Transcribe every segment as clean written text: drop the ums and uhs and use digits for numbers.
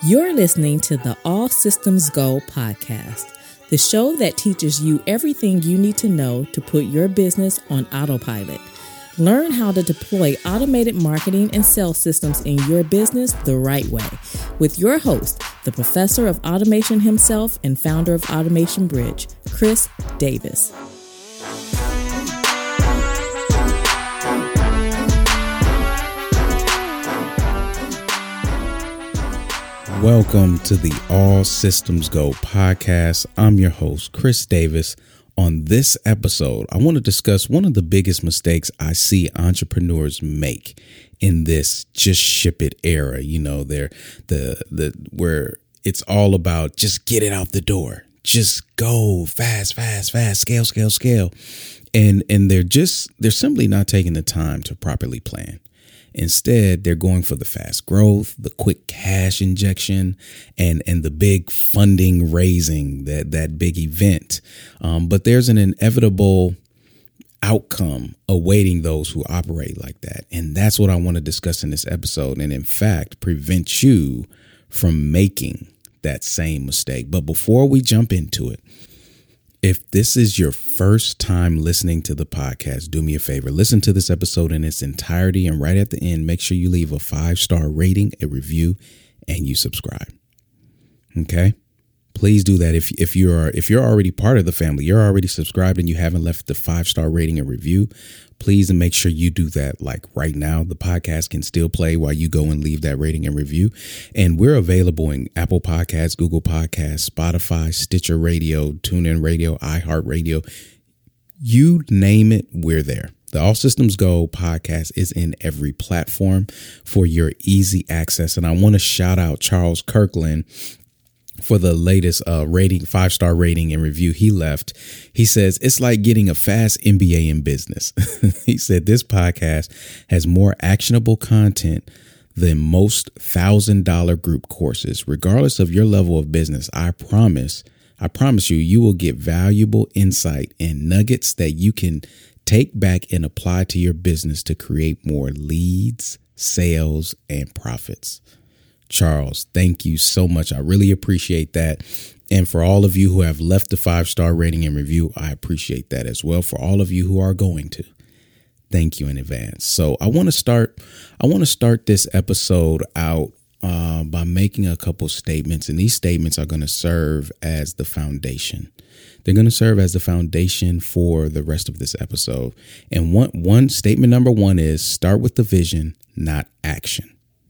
You're listening to the All Systems Go podcast, the show that teaches you everything you need to know to put your business on autopilot. Learn how to deploy automated marketing and sales systems in your business the right way with your host, the professor of automation himself and founder of Automation Bridge, Chris Davis. Welcome to the All Systems Go podcast. I'm your host, Chris Davis. On this episode, I want to discuss one of the biggest mistakes I see entrepreneurs make in this just ship it era. You know, they're where it's all about just get it out the door, just go fast, scale. And they're simply not taking the time to properly plan. Instead, they're going for the fast growth, the quick cash injection, and the big funding raising, that big event. But there's an inevitable outcome awaiting those who operate like that. And that's what I want to discuss in this episode. And in fact, prevent you from making that same mistake. But before we jump into it, if this is your first time listening to the podcast, do me a favor. Listen to this episode in its entirety. And right at the end, make sure you leave a 5-star rating, a review, and you subscribe. OK, please do that. If you're already part of the family, you're already subscribed and you haven't left the 5-star rating and review, please and make sure you do that. Like right now, the podcast can still play while you go and leave that rating and review. And we're available in Apple Podcasts, Google Podcasts, Spotify, Stitcher Radio, TuneIn Radio, iHeartRadio. You name it, we're there. The All Systems Go podcast is in every platform for your easy access. And I want to shout out Charles Kirkland for the latest rating, 5-star rating and review he left. He says, it's like getting a fast MBA in business. He said, this podcast has more actionable content than most $1,000 group courses. Regardless of your level of business, I promise you will get valuable insight and nuggets that you can take back and apply to your business to create more leads, sales, and profits. Charles, thank you so much. I really appreciate that. And for all of you who have left the 5-star rating and review, I appreciate that as well. For all of you who are going to, thank you in advance. So I want to start this episode out by making a couple statements. And these statements are going to serve as the foundation. They're going to serve as the foundation for the rest of this episode. And one statement number one is start with the vision, not action.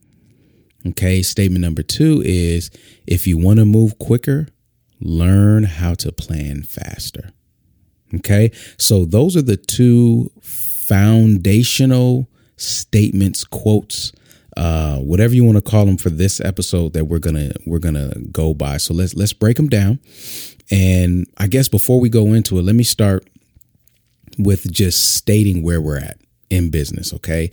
Okay, statement number 2 is if you want to move quicker, learn how to plan faster. Okay, so those are the 2 foundational statements, quotes, whatever you want to call them for this episode that we're gonna go by. So let's break them down. And I guess before we go into it, let me start with just stating where we're at in business. Okay.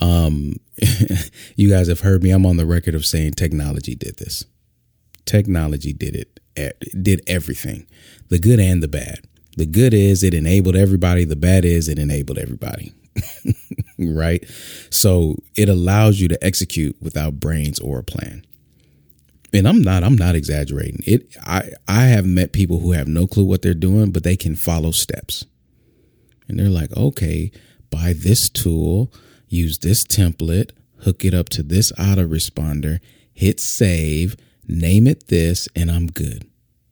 You guys have heard me. I'm on the record of saying technology did this. Technology did everything, the good and the bad. The good is it enabled everybody. The bad is it enabled everybody. Right. So it allows you to execute without brains or a plan. And I'm not exaggerating it. I have met people who have no clue what they're doing, but they can follow steps. And they're like, OK, buy this tool, use this template, hook it up to this autoresponder, hit save, name it this, and I'm good.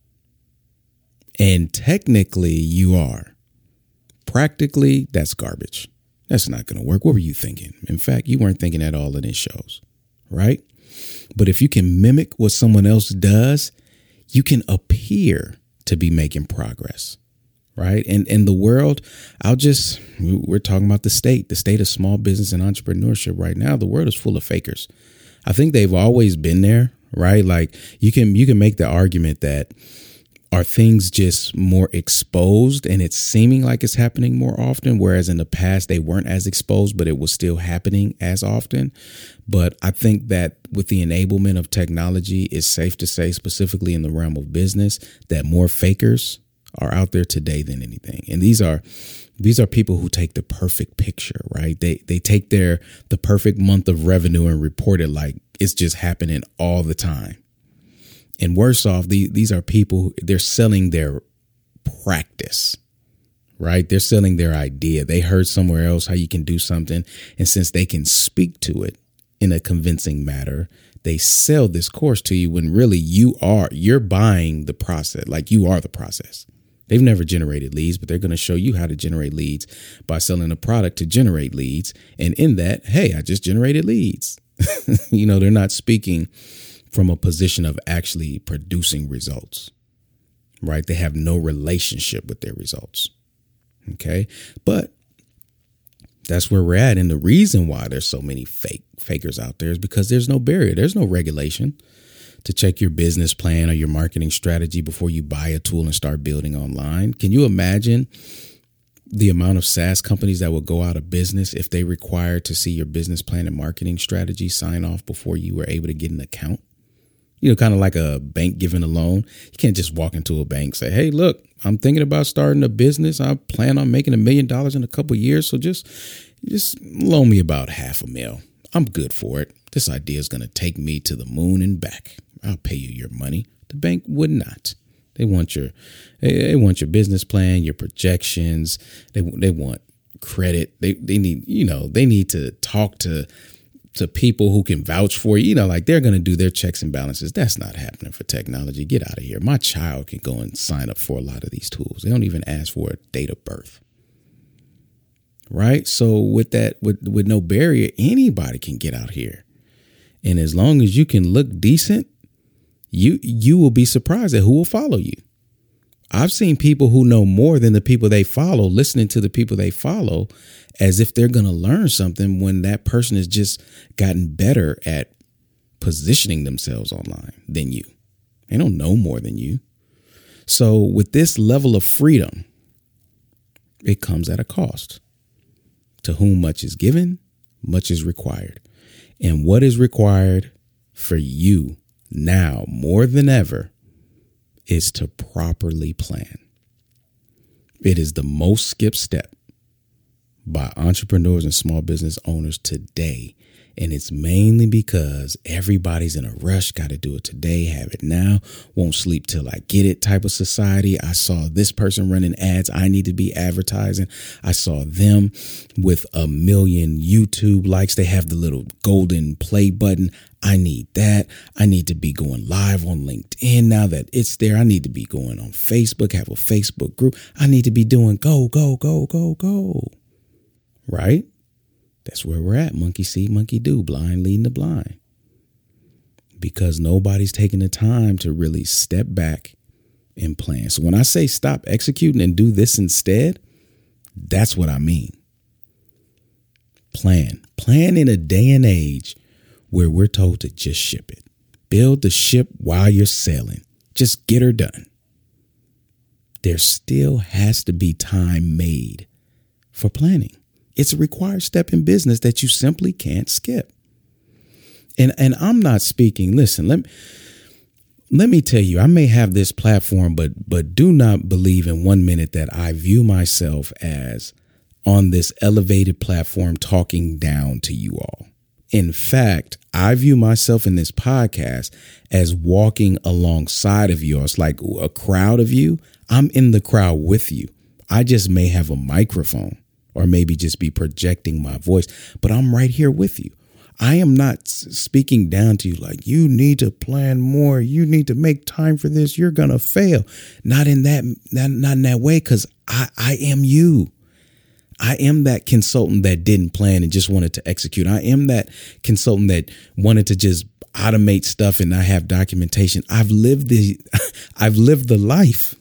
And technically you are. Practically, that's garbage. That's not going to work. What were you thinking? In fact, you weren't thinking at all in these shows, right? But if you can mimic what someone else does, you can appear to be making progress. Right. And in the world, we're talking about the state of small business and entrepreneurship right now. The world is full of fakers. I think they've always been there. Right. Like you can make the argument that are things just more exposed and it's seeming like it's happening more often, whereas in the past they weren't as exposed, but it was still happening as often. But I think that with the enablement of technology, it's safe to say, specifically in the realm of business, that more fakers are out there today than anything. And these are people who take the perfect picture, right? They take the perfect month of revenue and report it like it's just happening all the time. And worse off, these are people, they're selling their practice, right? They're selling their idea. They heard somewhere else how you can do something. And since they can speak to it in a convincing manner, they sell this course to you when really you're buying the process. Like, you are the process. They've never generated leads, but they're going to show you how to generate leads by selling a product to generate leads. And in that, hey, I just generated leads. They're not speaking from a position of actually producing results, right? They have no relationship with their results. Okay. But that's where we're at. And the reason why there's so many fakers out there is because there's no barrier. There's no regulation to check your business plan or your marketing strategy before you buy a tool and start building online. Can you imagine the amount of SaaS companies that would go out of business if they required to see your business plan and marketing strategy sign off before you were able to get an account? Kind of like a bank giving a loan. You can't just walk into a bank and say, hey, look, I'm thinking about starting a business. I plan on making $1 million in a couple of years. So just loan me about $500,000. I'm good for it. This idea is going to take me to the moon and back. I'll pay you your money. The bank would not. They want your business plan, your projections. They want credit. They need to talk to people who can vouch for you. Like, they're going to do their checks and balances. That's not happening for technology. Get out of here. My child can go and sign up for a lot of these tools. They don't even ask for a date of birth. Right. So with no barrier, anybody can get out here. And as long as you can look decent, you will be surprised at who will follow you. I've seen people who know more than the people they follow, listening to the people they follow as if they're going to learn something when that person has just gotten better at positioning themselves online than you. They don't know more than you. So with this level of freedom, it comes at a cost. To whom much is given, much is required. And what is required for you now more than ever is to properly plan. It is the most skipped step by entrepreneurs and small business owners today. And it's mainly because everybody's in a rush, got to do it today, have it now, won't sleep till I get it type of society. I saw this person running ads. I need to be advertising. I saw them with 1 million YouTube likes. They have the little golden play button. I need that. I need to be going live on LinkedIn now that it's there. I need to be going on Facebook, have a Facebook group. I need to be doing go. Right? That's where we're at. Monkey see, monkey do, blind leading the blind. Because nobody's taking the time to really step back and plan. So when I say stop executing and do this instead, that's what I mean. Plan in a day and age where we're told to just ship it. Build the ship while you're sailing. Just get her done. There still has to be time made for planning. It's a required step in business that you simply can't skip. And I'm not speaking. Listen, let me tell you, I may have this platform, but do not believe in 1 minute that I view myself as on this elevated platform talking down to you all. In fact, I view myself in this podcast as walking alongside of you. It's like a crowd of you. I'm in the crowd with you. I just may have a microphone or maybe just be projecting my voice, but I'm right here with you. I am not speaking down to you like you need to plan more. You need to make time for this. You're going to fail. Not in that way, because I am you. I am that consultant that didn't plan and just wanted to execute. I am that consultant that wanted to just automate stuff and not have documentation. I've lived the life,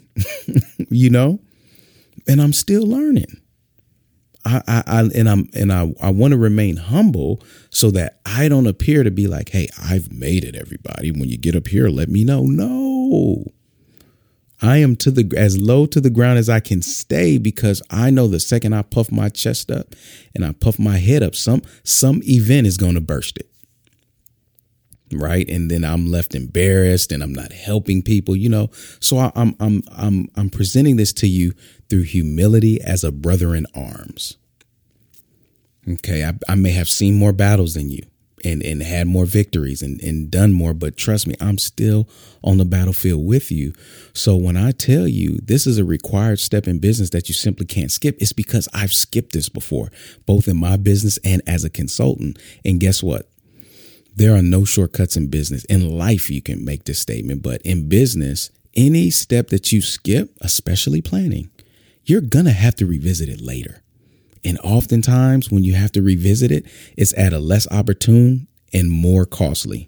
and I'm still learning. I want to remain humble so that I don't appear to be like, hey, I've made it, everybody. When you get up here, let me know. No, I am as low to the ground as I can stay, because I know the second I puff my chest up and I puff my head up, some event is going to burst it. Right. And then I'm left embarrassed and I'm not helping people, So I'm presenting this to you through humility as a brother in arms. OK, I may have seen more battles than you. and had more victories and done more. But trust me, I'm still on the battlefield with you. So when I tell you this is a required step in business that you simply can't skip, it's because I've skipped this before, both in my business and as a consultant. And guess what? There are no shortcuts in business. In life, you can make this statement, but in business, any step that you skip, especially planning, you're going to have to revisit it later. And oftentimes when you have to revisit it, it's at a less opportune and more costly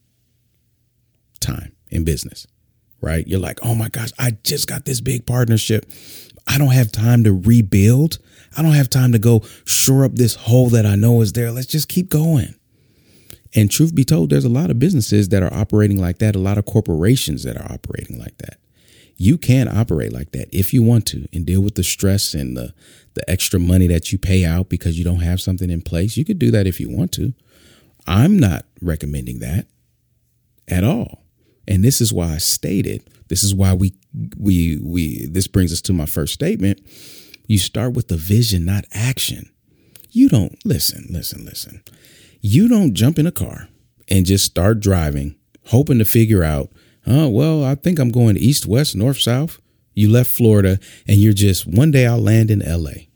time in business, right? You're like, oh my gosh, I just got this big partnership. I don't have time to rebuild. I don't have time to go shore up this hole that I know is there. Let's just keep going. And truth be told, there's a lot of businesses that are operating like that. A lot of corporations that are operating like that. You can operate like that if you want to and deal with the stress and the extra money that you pay out because you don't have something in place. You could do that if you want to. I'm not recommending that at all. And this is why I stated, this is why this brings us to my first statement. You start with the vision, not action. You don't listen. You don't jump in a car and just start driving, hoping to figure out, oh, well, I think I'm going east, west, north, south. You left Florida and you're just, one day I'll land in LA.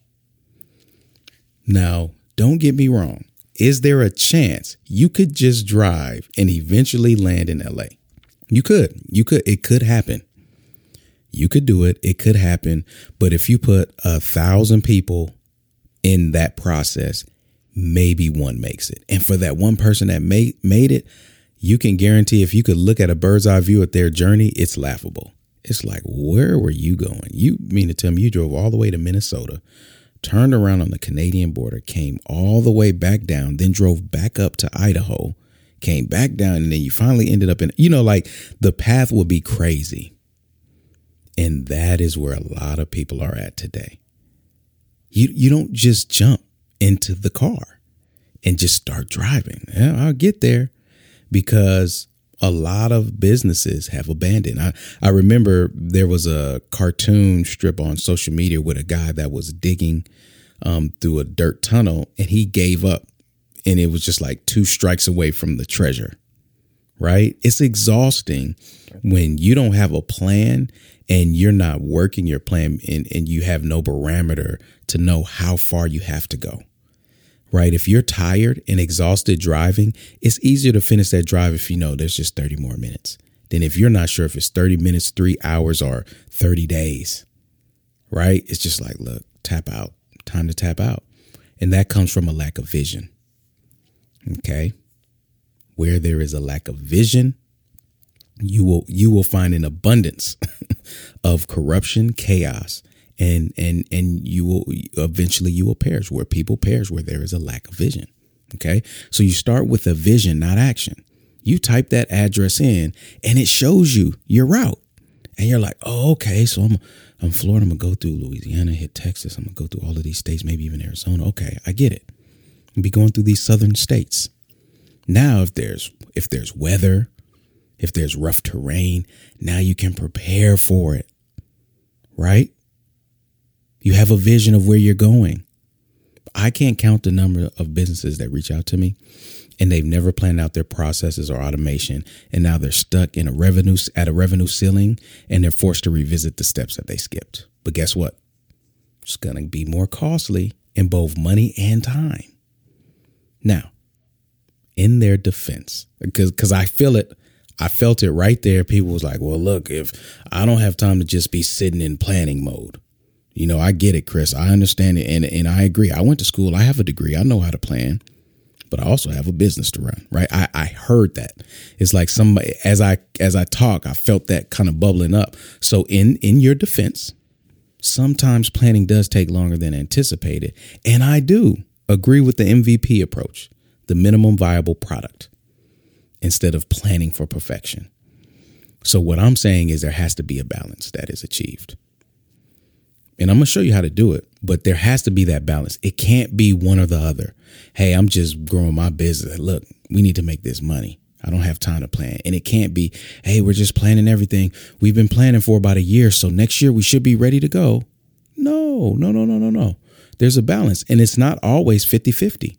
Now, don't get me wrong. Is there a chance you could just drive and eventually land in LA? You could. It could happen. You could do it. It could happen. But if you put 1,000 people in that process, maybe one makes it. And for that one person that made it, you can guarantee if you could look at a bird's eye view at their journey, it's laughable. It's like, where were you going? You mean to tell me you drove all the way to Minnesota, turned around on the Canadian border, came all the way back down, then drove back up to Idaho, came back down, and then you finally ended up in, like the path would be crazy. And that is where a lot of people are at today. You don't just jump into the car and just start driving. Yeah, I'll get there. Because a lot of businesses have abandoned. I remember there was a cartoon strip on social media with a guy that was digging through a dirt tunnel and he gave up. And it was just like 2 strikes away from the treasure. Right? It's exhausting when you don't have a plan and you're not working your plan and you have no barometer to know how far you have to go. Right. If you're tired and exhausted driving, it's easier to finish that drive if you know there's just 30 more minutes than if you're not sure if it's 30 minutes, 3 hours or 30 days. Right. It's just like, look, tap out, time to tap out. And that comes from a lack of vision. OK, where there is a lack of vision, you will find an abundance of corruption, chaos. And you will eventually perish where people perish, where there is a lack of vision. OK, so you start with a vision, not action. You type that address in and it shows you your route. And you're like, oh, OK, so I'm Florida. I'm going to go through Louisiana, hit Texas. I'm going to go through all of these states, maybe even Arizona. OK, I get it. I'll be going through these southern states. Now, if there's weather, if there's rough terrain, now you can prepare for it. Right. You have a vision of where you're going. I can't count the number of businesses that reach out to me and they've never planned out their processes or automation. And now they're stuck in at a revenue ceiling and they're forced to revisit the steps that they skipped. But guess what? It's going to be more costly in both money and time. Now, in their defense, because I felt it right there. People was like, well, look, if I don't have time to just be sitting in planning mode. I get it, Chris. I understand it. And I agree. I went to school. I have a degree. I know how to plan, but I also have a business to run. Right. I heard that. It's like somebody, as I talk, I felt that kind of bubbling up. So in your defense, sometimes planning does take longer than anticipated. And I do agree with the MVP approach, the minimum viable product, instead of planning for perfection. So what I'm saying is there has to be a balance that is achieved. And I'm going to show you how to do it, but there has to be that balance. It can't be one or the other. Hey, I'm just growing my business. Look, we need to make this money. I don't have time to plan. And it can't be, hey, we're just planning everything. We've been planning for about a year. So next year we should be ready to go. No. There's a balance. And it's not always 50-50.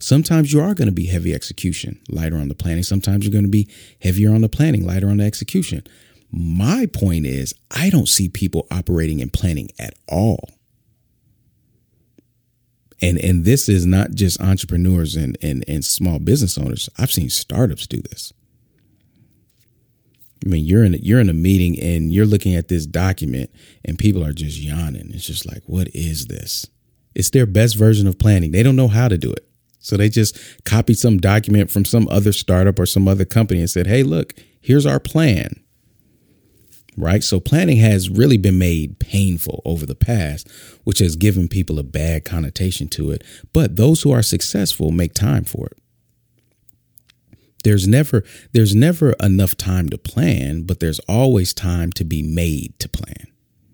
Sometimes you are going to be heavy execution, lighter on the planning. Sometimes you're going to be heavier on the planning, lighter on the execution. My point is, I don't see people operating in planning at all. And this is not just entrepreneurs and small business owners. I've seen startups do this. I mean, you're in a meeting and you're looking at this document and people are just yawning. It's just like, what is this? It's their best version of planning. They don't know how to do it. So they just copied some document from some other startup or some other company and said, hey, look, here's our plan. Right. So planning has really been made painful over the past, which has given people a bad connotation to it. But those who are successful make time for it. There's never enough time to plan, but there's always time to be made to plan.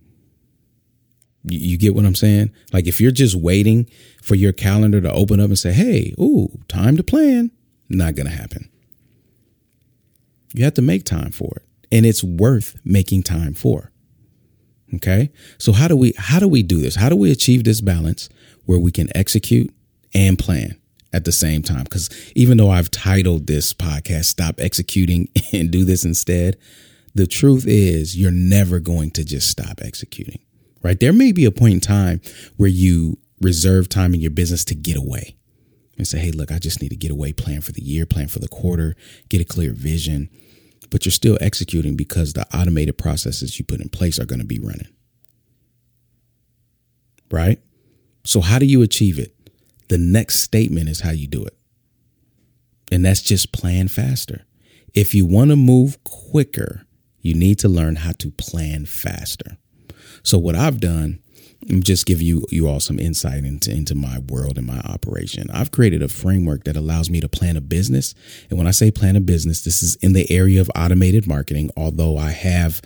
You get what I'm saying? Like if you're just waiting for your calendar to open up and say, hey, time to plan, not going to happen. You have to make time for it. And it's worth making time for. OK, so how do we do this? How do we achieve this balance where we can execute and plan at the same time? Because even though I've titled this podcast, Stop Executing and Do This Instead, the truth is you're never going to just stop executing. Right. There may be a point in time where you reserve time in your business to get away and say, hey, look, I just need to get away, plan for the year, plan for the quarter, get a clear vision. But you're still executing because the automated processes you put in place are going to be running. Right. So how do you achieve it? The next statement is how you do it. And that's just plan faster. If you want to move quicker, you need to learn how to plan faster. So what I've done, I'm just give you all some insight into my world and my operation. I've created a framework that allows me to plan a business. And when I say plan a business, this is in the area of automated marketing, although I have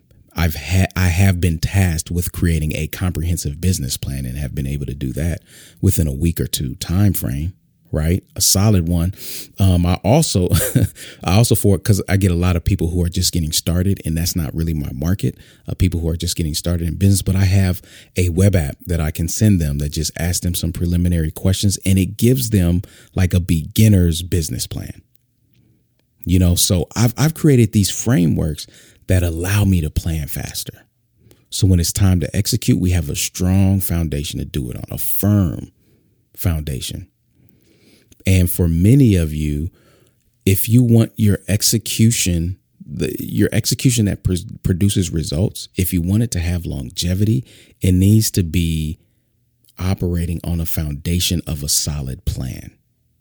been tasked with creating a comprehensive business plan and have been able to do that within a week or two time frame. Right. A solid one. I also for it because I get a lot of people who are just getting started, and that's not really my market. People who are just getting started in business. But I have a web app that I can send them that just asks them some preliminary questions, and it gives them like a beginner's business plan. You know, so I've created these frameworks that allow me to plan faster. So when it's time to execute, we have a strong foundation to do it on, a firm foundation. And for many of you, if you want your execution, your execution that produces results, if you want it to have longevity, it needs to be operating on a foundation of a solid plan.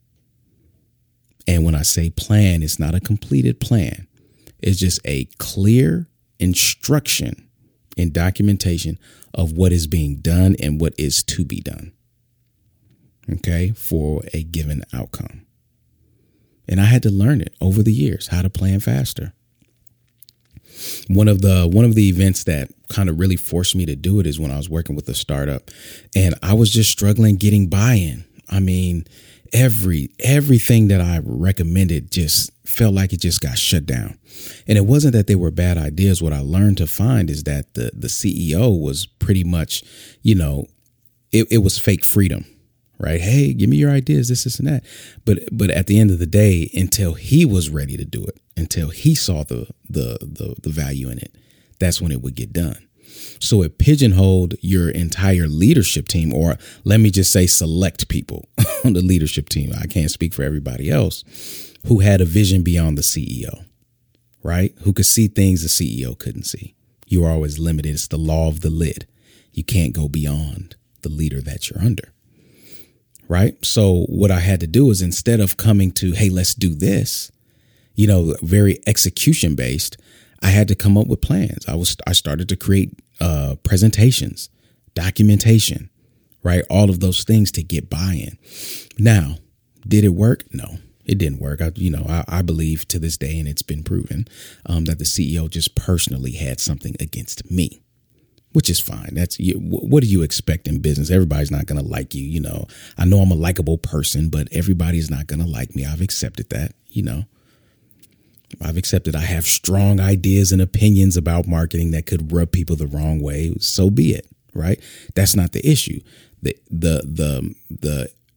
And when I say plan, it's not a completed plan. It's just a clear instruction and documentation of what is being done and what is to be done. OK, for a given outcome. And I had to learn it over the years, how to plan faster. One of the events that kind of really forced me to do it is when I was working with a startup and I was just struggling getting buy-in. I mean, everything that I recommended just felt like it just got shut down. And it wasn't that they were bad ideas. What I learned to find is that the CEO was pretty much, it was fake freedom. Right. Hey, give me your ideas, this and that. But at the end of the day, until he was ready to do it, until he saw the value in it, that's when it would get done. So it pigeonholed your entire leadership team, or let me just say select people on the leadership team. I can't speak for everybody else who had a vision beyond the CEO. Right. Who could see things the CEO couldn't see. You are always limited. It's the law of the lid. You can't go beyond the leader that you're under. Right. So what I had to do is instead of coming to, hey, let's do this, very execution based, I had to come up with plans. I started to create presentations, documentation, right? All of those things to get buy-in. Now, did it work? No, it didn't work. I believe to this day, and it's been proven that the CEO just personally had something against me. Which is fine. What do you expect in business? Everybody's not going to like you. I know I'm a likable person, but everybody's not going to like me. I've accepted that. I've accepted I have strong ideas and opinions about marketing that could rub people the wrong way. So be it. Right. That's not the issue. The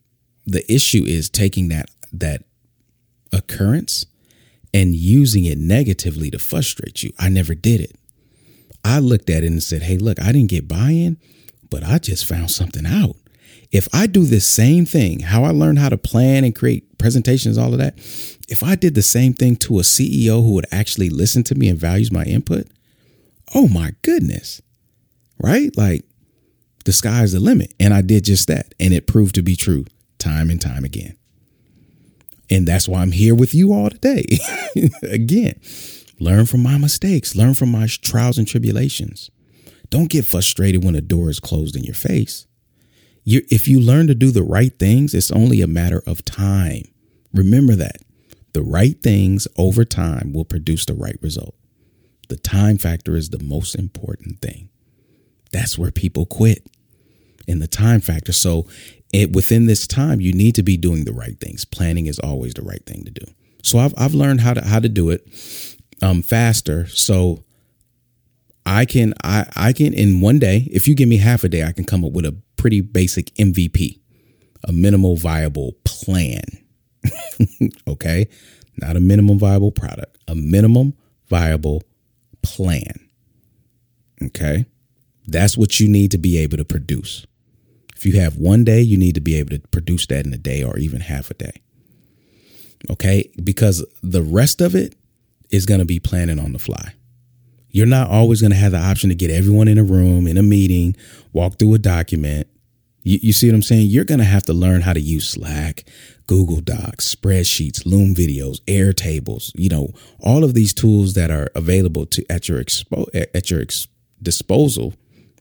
the issue is taking that occurrence and using it negatively to frustrate you. I never did it. I looked at it and said, hey, look, I didn't get buy-in, but I just found something out. If I do this same thing, how I learned how to plan and create presentations, all of that, if I did the same thing to a CEO who would actually listen to me and values my input, oh my goodness, right? Like the sky's the limit. And I did just that. And it proved to be true time and time again. And that's why I'm here with you all today. Again, learn from my mistakes, learn from my trials and tribulations. Don't get frustrated when a door is closed in your face. If you learn to do the right things, it's only a matter of time. Remember that. The right things over time will produce the right result. The time factor is the most important thing. That's where people quit, in the time factor. So within this time, you need to be doing the right things. Planning is always the right thing to do. So I've learned how to do it faster. So I can in one day, if you give me half a day, I can come up with a pretty basic MVP, a minimal viable plan. Okay. Not a minimum viable product, a minimum viable plan. Okay. That's what you need to be able to produce. If you have one day, you need to be able to produce that in a day or even half a day. Okay. Because the rest of it is going to be planning on the fly. You're not always going to have the option to get everyone in a room, in a meeting, walk through a document. You see what I'm saying? You're going to have to learn how to use Slack, Google Docs, spreadsheets, Loom videos, Airtables, all of these tools that are available at your disposal,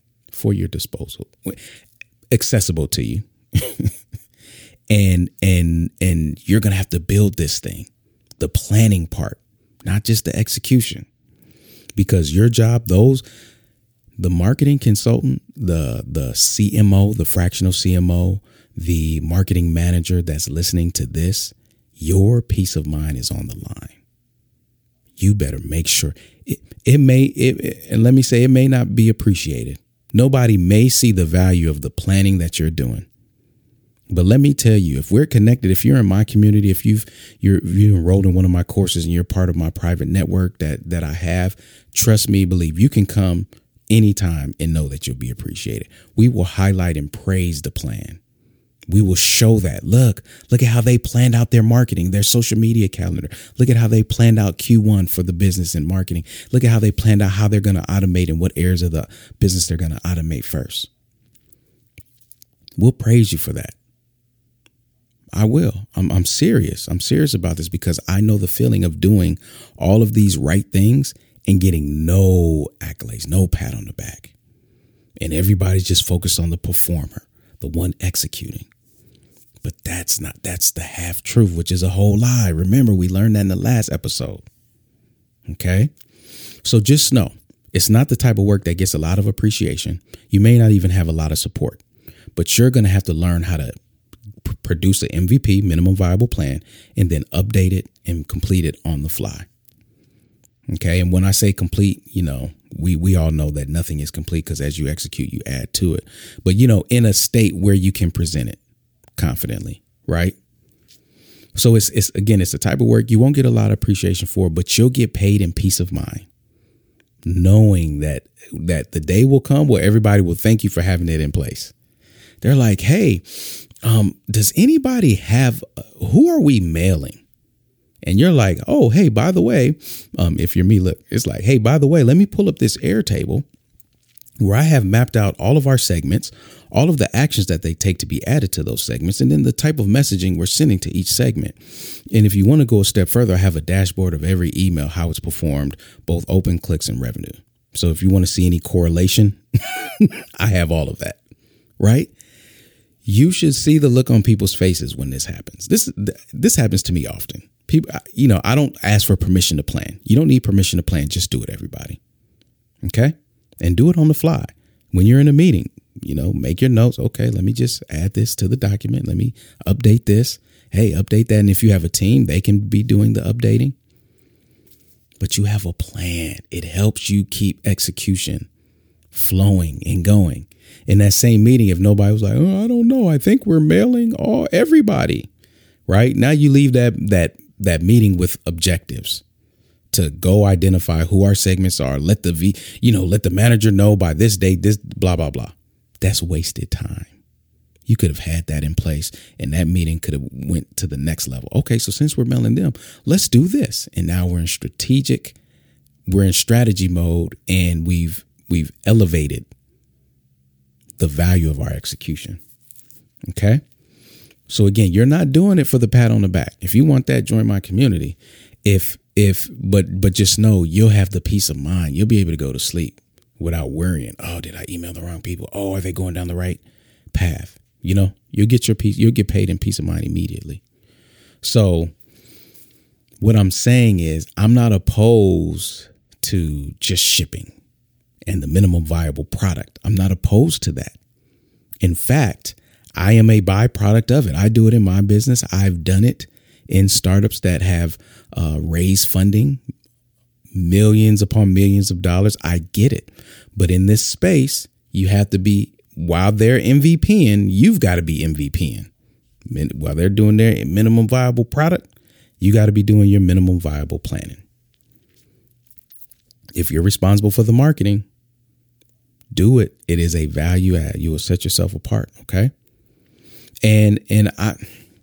accessible to you. and you're going to have to build this thing, the planning part, not just the execution, because your job, the marketing consultant, the CMO, the fractional CMO, the marketing manager that's listening to this, your peace of mind is on the line. You better make sure and let me say, it may not be appreciated. Nobody may see the value of the planning that you're doing. But let me tell you, if we're connected, if you're in my community, if you're enrolled in one of my courses and you're part of my private network that I have, trust me, believe you can come anytime and know that you'll be appreciated. We will highlight and praise the plan. We will show that. Look at how they planned out their marketing, their social media calendar. Look at how they planned out Q1 for the business and marketing. Look at how they planned out how they're going to automate and what areas of the business they're going to automate first. We'll praise you for that. I will. I'm serious. I'm serious about this because I know the feeling of doing all of these right things and getting no accolades, no pat on the back. And everybody's just focused on the performer, the one executing. But that's the half truth, which is a whole lie. Remember, we learned that in the last episode. Okay. So just know it's not the type of work that gets a lot of appreciation. You may not even have a lot of support, but you're going to have to learn how to produce an MVP, minimum viable plan, and then update it and complete it on the fly. Okay. And when I say complete, we all know that nothing is complete because as you execute, you add to it. But, in a state where you can present it confidently. Right. So it's the type of work you won't get a lot of appreciation for, but you'll get paid in peace of mind, knowing that the day will come where everybody will thank you for having it in place. They're like, hey, does anybody who are we mailing? And you're like, oh, hey, by the way, if you're me, look, it's like, hey, by the way, let me pull up this Airtable where I have mapped out all of our segments, all of the actions that they take to be added to those segments, and then the type of messaging we're sending to each segment. And if you want to go a step further, I have a dashboard of every email, how it's performed, both open, clicks, and revenue. So if you want to see any correlation, I have all of that, right? You should see the look on people's faces when this happens. This happens to me often. People, I don't ask for permission to plan. You don't need permission to plan. Just do it, everybody. Okay. And do it on the fly. When you're in a meeting, make your notes. Okay, let me just add this to the document. Let me update this. Hey, update that. And if you have a team, they can be doing the updating. But you have a plan. It helps you keep execution flowing and going. In that same meeting, if nobody was like, oh, I don't know, I think we're mailing everybody, right? Now you leave that meeting with objectives to go identify who our segments are. Let the manager know by this date, this blah, blah, blah. That's wasted time. You could have had that in place and that meeting could have went to the next level. Okay, so since we're mailing them, let's do this. And now we're in strategy mode, and we've elevated the value of our execution. Okay. So again, you're not doing it for the pat on the back. If you want that, join my community. But just know you'll have the peace of mind. You'll be able to go to sleep without worrying. Oh, did I email the wrong people? Oh, are they going down the right path? You'll get your peace. You'll get paid in peace of mind immediately. So what I'm saying is I'm not opposed to just shipping and the minimum viable product. I'm not opposed to that. In fact, I am a byproduct of it. I do it in my business. I've done it in startups that have raised funding, millions upon millions of dollars. I get it. But in this space, you have to be, while they're MVPing, you've got to be MVPing. While they're doing their minimum viable product, you got to be doing your minimum viable planning. If you're responsible for the marketing, do it. It is a value add. You will set yourself apart. Okay. And I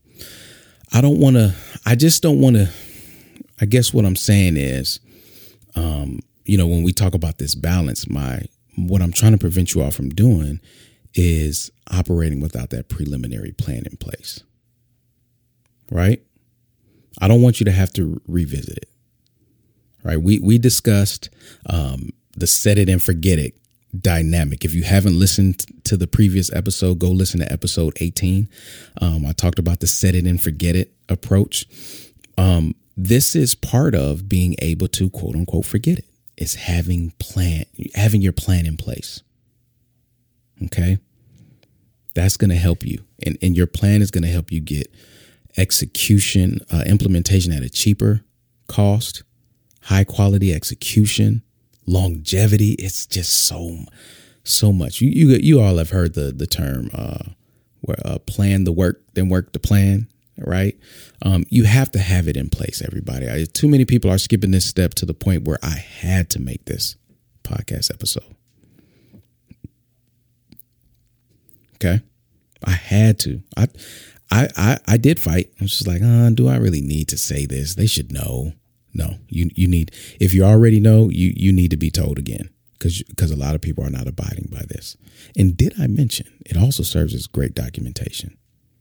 just don't want to, I guess what I'm saying is, when we talk about this balance, what I'm trying to prevent you all from doing is operating without that preliminary plan in place. Right. I don't want you to have to revisit it. Right. We discussed the set it and forget it dynamic. If you haven't listened to the previous episode, go listen to episode 18. I talked about the set it and forget it approach. This is part of being able to quote unquote forget it. It's having your plan in place. Okay. That's going to help you. And your plan is going to help you get execution, implementation at a cheaper cost, high quality execution, longevity. It's just so much. You all have heard the term plan the work, then work the plan, right? You have to have it in place, everybody. Too many people are skipping this step to the point where I had to make this podcast episode. Okay. I had to. I did fight. I was just like, do I really need to say this? They should know. No, you need, if you already know, you need to be told again, because a lot of people are not abiding by this. And did I mention it also serves as great documentation?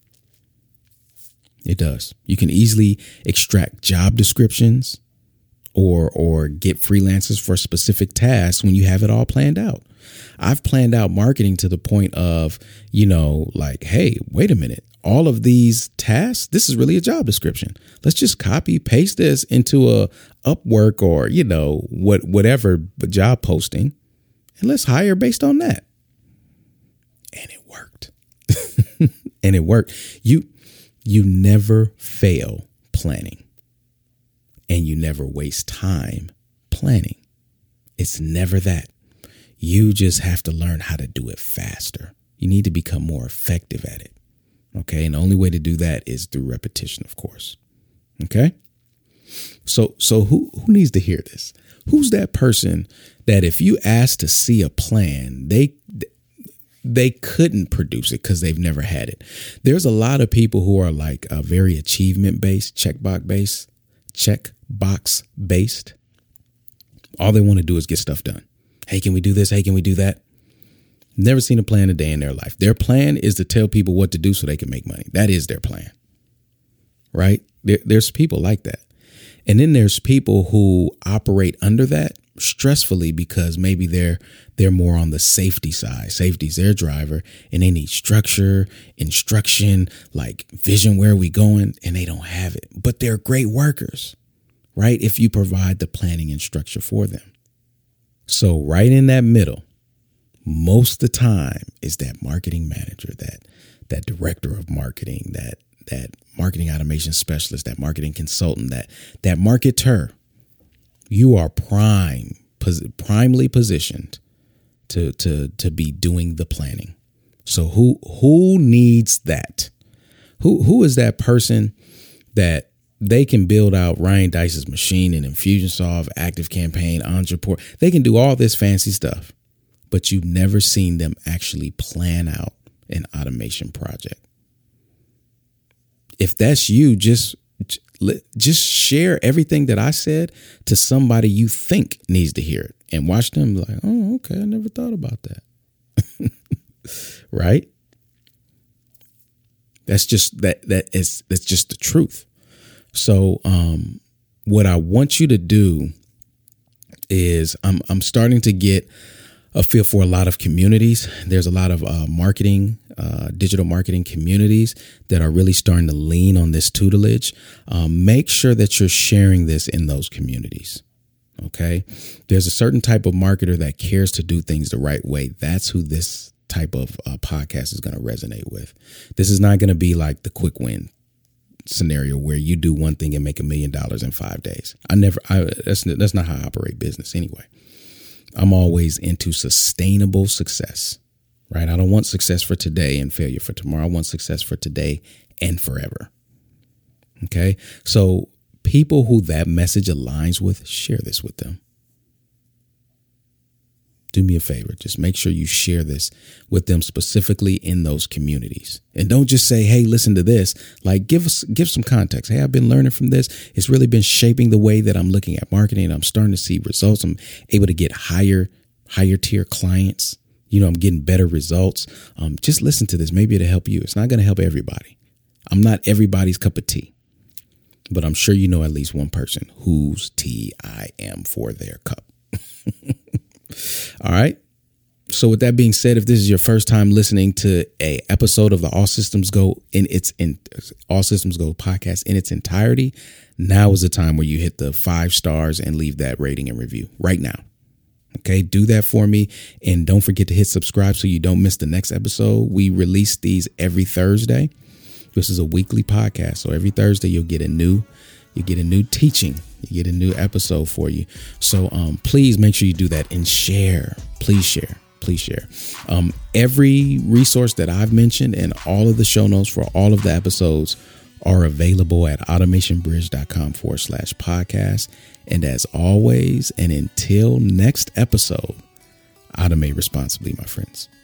It does. You can easily extract job descriptions or get freelancers for specific tasks when you have it all planned out. I've planned out marketing to the point of, like, hey, wait a minute. All of these tasks, this is really a job description. Let's just copy, paste this into a Upwork or, whatever job posting, and let's hire based on that. And it worked. And it worked. You never fail planning, and you never waste time planning. It's never that. You just have to learn how to do it faster. You need to become more effective at it. Okay. And the only way to do that is through repetition, of course. Okay. So who needs to hear this? Who's that person that if you ask to see a plan, they couldn't produce it because they've never had it? There's a lot of people who are like very achievement based, checkbox based. All they want to do is get stuff done. Hey, can we do this? Hey, can we do that? Never seen a plan a day in their life. Their plan is to tell people what to do so they can make money. That is their plan, right? There's people like that. And then there's people who operate under that stressfully because maybe they're more on the safety side. Safety's their driver, and they need structure, instruction, like vision, where are we going? And they don't have it, but they're great workers, right? If you provide the planning and structure for them. So right in that middle, most of the time is that marketing manager, that director of marketing, that marketing automation specialist, that marketing consultant, that marketer. You are primely positioned to be doing the planning. So who needs that? Who is that person that they can build out Ryan Deiss's machine and Infusionsoft, ActiveCampaign, Entreport? They can do all this fancy stuff, but you've never seen them actually plan out an automation project. If that's you, just share everything that I said to somebody you think needs to hear it and watch them like, oh, okay, I never thought about that. Right? That's just that's just the truth. So what I want you to do is I'm starting to get a feel for a lot of communities. There's a lot of digital marketing communities that are really starting to lean on this tutelage. Make sure that you're sharing this in those communities. Okay. There's a certain type of marketer that cares to do things the right way. That's who this type of podcast is going to resonate with. This is not going to be like the quick win scenario where you do one thing and make $1 million in 5 days. That's not how I operate business anyway. I'm always into sustainable success, right? I don't want success for today and failure for tomorrow. I want success for today and forever. Okay. So people who that message aligns with, share this with them. Do me a favor. Just make sure you share this with them specifically in those communities. And don't just say, hey, listen to this. Like give some context. Hey, I've been learning from this. It's really been shaping the way that I'm looking at marketing. I'm starting to see results. I'm able to get higher tier clients. I'm getting better results. Just listen to this. Maybe it'll help you. It's not going to help everybody. I'm not everybody's cup of tea, but I'm sure you know at least one person whose tea I am for their cup. All right. So with that being said, if this is your first time listening to a episode of the All Systems Go All Systems Go podcast in its entirety, now is the time where you hit the 5 stars and leave that rating and review right now. Okay, do that for me. And don't forget to hit subscribe so you don't miss the next episode. We release these every Thursday. This is a weekly podcast. So every Thursday you'll get a new teaching. You get a new episode for you. So please make sure you do that and share. Please share. Every resource that I've mentioned and all of the show notes for all of the episodes are available at automationbridge.com/podcast. And as always, and until next episode, automate responsibly, my friends.